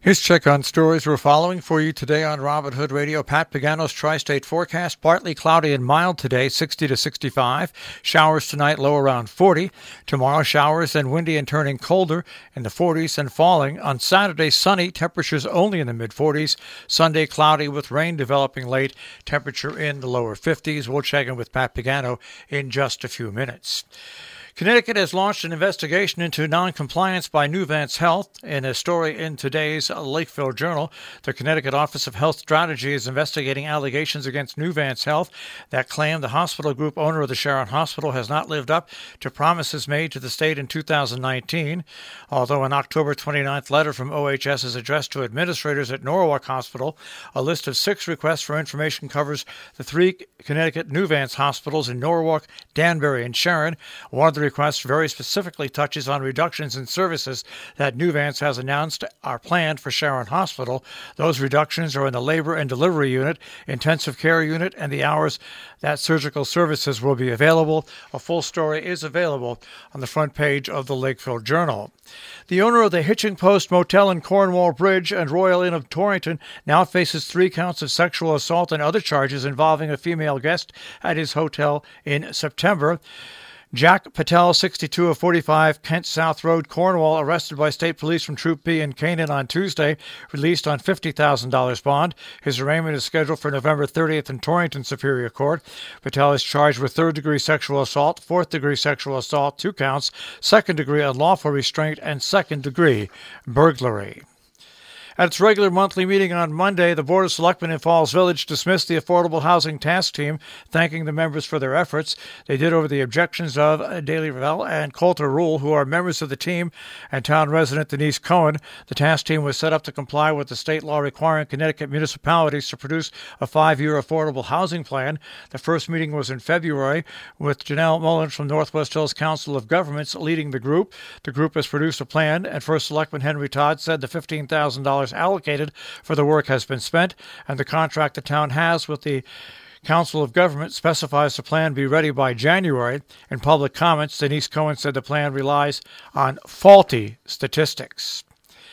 Here's check on stories we're following for you today on Robin Hood Radio. Pat Pagano's Tri-State forecast. Partly cloudy and mild today, 60 to 65. Showers tonight, low around 40. Tomorrow, showers and windy and turning colder in the 40s and falling. On Saturday, sunny, temperatures only in the mid-40s. Sunday, cloudy with rain developing late, temperature in the lower 50s. We'll check in with Pat Pagano in just a few minutes. Connecticut has launched an investigation into noncompliance by Nuvance Health. In a story in today's Lakeville Journal, the Connecticut Office of Health Strategy is investigating allegations against Nuvance Health that claim the hospital group owner of the Sharon Hospital has not lived up to promises made to the state in 2019. Although an October 29th letter from OHS is addressed to administrators at Norwalk Hospital, a list of 6 requests for information covers the 3 Connecticut Nuvance hospitals in Norwalk, Danbury, and Sharon. One of the request very specifically touches on reductions in services that Nuvance has announced are planned for Sharon Hospital. Those reductions are in the labor and delivery unit, intensive care unit, and the hours that surgical services will be available. A full story is available on the front page of the Lakeville Journal. The owner of the Hitching Post Motel in Cornwall Bridge and Royal Inn of Torrington now faces 3 counts of sexual assault and other charges involving a female guest at his hotel in September. Jack Patel, 62 of 45, Kent South Road, Cornwall, arrested by state police from Troop B in Canaan on Tuesday, released on $50,000 bond. His arraignment is scheduled for November 30th in Torrington Superior Court. Patel is charged with 3rd-degree sexual assault, 4th-degree sexual assault, 2 counts, 2nd-degree unlawful restraint, and 2nd-degree burglary. At its regular monthly meeting on Monday, the Board of Selectmen in Falls Village dismissed the Affordable Housing Task Team, thanking the members for their efforts. They did over the objections of Daley Revell and Coulter Rule, who are members of the team, and town resident Denise Cohen. The task team was set up to comply with the state law requiring Connecticut municipalities to produce a 5-year affordable housing plan. The first meeting was in February, with Janelle Mullins from Northwest Hills Council of Governments leading the group. The group has produced a plan, and First Selectman Henry Todd said the $15,000 allocated for the work has been spent, and the contract the town has with the Council of Government specifies the plan be ready by January. In public comments, Denise Cohen said the plan relies on faulty statistics.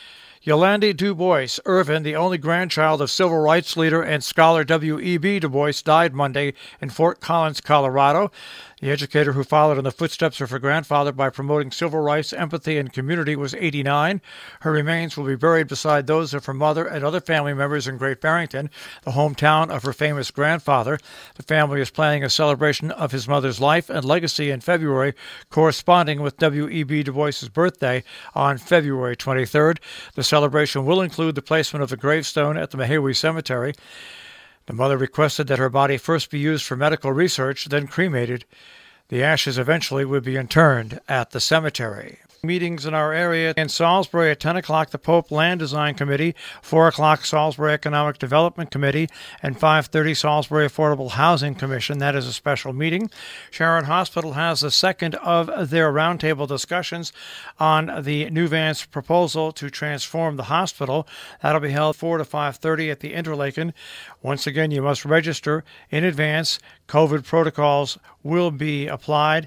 Yolande Du Bois Irvin, the only grandchild of civil rights leader and scholar W.E.B. Du Bois, died Monday in Fort Collins, Colorado. The educator who followed in the footsteps of her grandfather by promoting civil rights, empathy, and community was 89. Her remains will be buried beside those of her mother and other family members in Great Barrington, the hometown of her famous grandfather. The family is planning a celebration of his mother's life and legacy in February, corresponding with W.E.B. Du Bois's birthday on February 23rd. The celebration will include the placement of the gravestone at the Mahawi Cemetery. The mother requested that her body first be used for medical research, then cremated. The ashes eventually would be interned at the cemetery. Meetings in our area in Salisbury at 10 o'clock, the Pope Land Design Committee, 4 o'clock, Salisbury Economic Development Committee, and 5:30, Salisbury Affordable Housing Commission. That is a special meeting. Sharon Hospital has the second of their roundtable discussions on the Nuvance proposal to transform the hospital. That'll be held 4 to 5:30 at the Interlaken. Once again, you must register in advance. COVID protocols will be applied.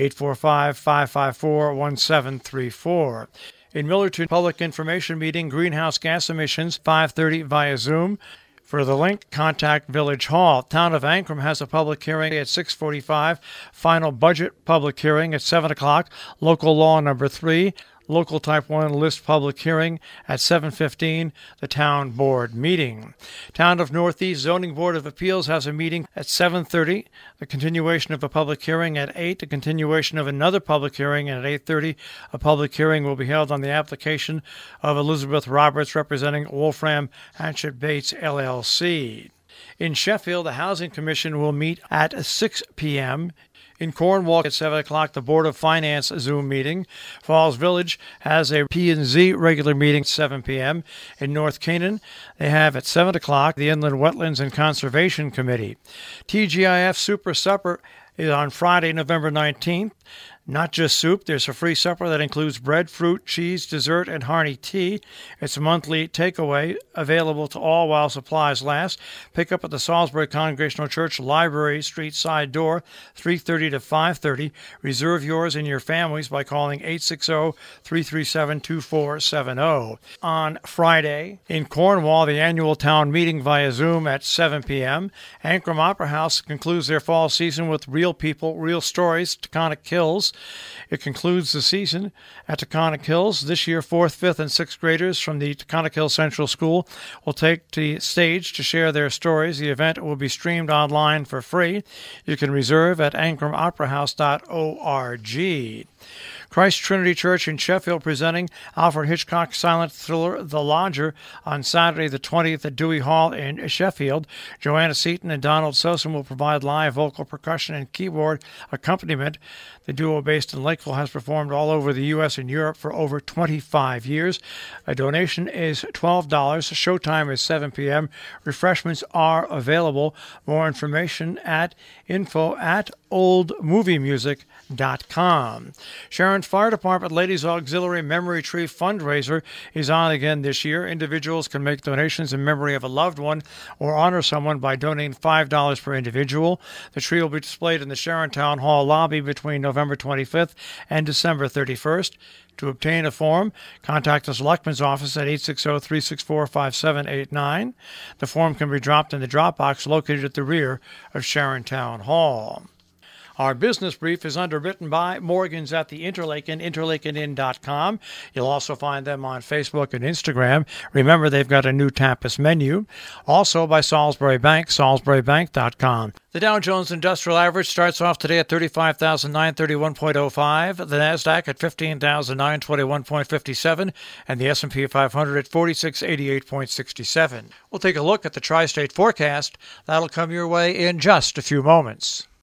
845-554-1734. In Millerton, public information meeting, greenhouse gas emissions, 5:30 via Zoom. For the link, contact Village Hall. Town of Ancrum has a public hearing at 6:45. Final budget public hearing at 7 o'clock. Local law number 3. Local Type 1 list public hearing at 7:15, the Town Board meeting. Town of Northeast Zoning Board of Appeals has a meeting at 7:30, the continuation of a public hearing at 8, the continuation of another public hearing, and at 8:30, a public hearing will be held on the application of Elizabeth Roberts representing Wolfram Hatchet Bates, LLC. In Sheffield, the Housing Commission will meet at 6 p.m., In Cornwall at 7 o'clock, the Board of Finance Zoom meeting. Falls Village has a P&Z regular meeting at 7 p.m. In North Canaan, they have at 7 o'clock the Inland Wetlands and Conservation Committee. TGIF Super Supper is on Friday, November 19th. Not just soup, there's a free supper that includes bread, fruit, cheese, dessert, and Harney tea. It's a monthly takeaway available to all while supplies last. Pick up at the Salisbury Congregational Church Library Street side door, 3:30 to 5:30. Reserve yours and your families by calling 860-337-2470. On Friday, in Cornwall, the annual town meeting via Zoom at 7 p.m. Ancram Opera House concludes their fall season with Real People, Real Stories, Taconic Hills. It concludes the season at Taconic Hills. This year, 4th, 5th, and 6th graders from the Taconic Hills Central School will take the stage to share their stories. The event will be streamed online for free. You can reserve at ancramoperahouse.org. Christ Trinity Church in Sheffield presenting Alfred Hitchcock's silent thriller The Lodger on Saturday the 20th at Dewey Hall in Sheffield. Joanna Seaton and Donald Sosin will provide live vocal percussion and keyboard accompaniment. The duo based in Lakeville has performed all over the U.S. and Europe for over 25 years. A donation is $12. Showtime is 7 p.m. Refreshments are available. More information at info@oldmoviemusic.com. Sharon's Fire Department Ladies Auxiliary Memory Tree fundraiser is on again this year. Individuals can make donations in memory of a loved one or honor someone by donating $5 per individual. The tree will be displayed in the Sharon Town Hall lobby between November 25th and December 31st. To obtain a form, contact the Selectman's office at 860-364-5789. The form can be dropped in the drop box located at the rear of Sharon Town Hall. Our business brief is underwritten by Morgan's at the Interlaken, interlakenin.com. You'll also find them on Facebook and Instagram. Remember, they've got a new tapas menu. Also by Salisbury Bank, salisburybank.com. The Dow Jones Industrial Average starts off today at 35,931.05, the NASDAQ at 15,921.57, and the S&P 500 at 4688.67. We'll take a look at the tri-state forecast. That'll come your way in just a few moments.